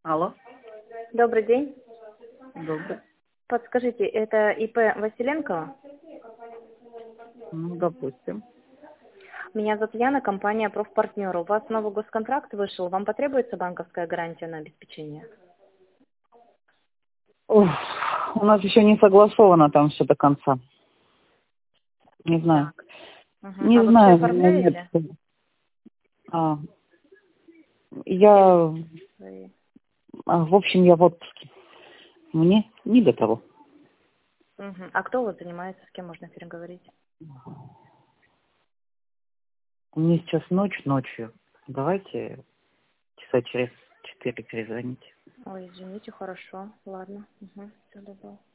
Алло, Добрый день. добрый. Подскажите, это ИП Василенкова? Ну, допустим. Меня зовут Яна, компания «Профпартнер». У вас новый госконтракт вышел. Вам потребуется банковская гарантия на обеспечение? Уф, у нас еще не согласовано там все до конца. Не знаю. Так. Угу. Не А вы все знаю, у меня нет. оформляете? А, Или я, свои? в общем, я в отпуске. Мне не до того. Угу. А кто у вас занимается, с кем можно переговорить? Мне сейчас ночью. Давайте часа через 4 перезвоните. Ой, извините, хорошо. Ладно. Угу. Все, добро.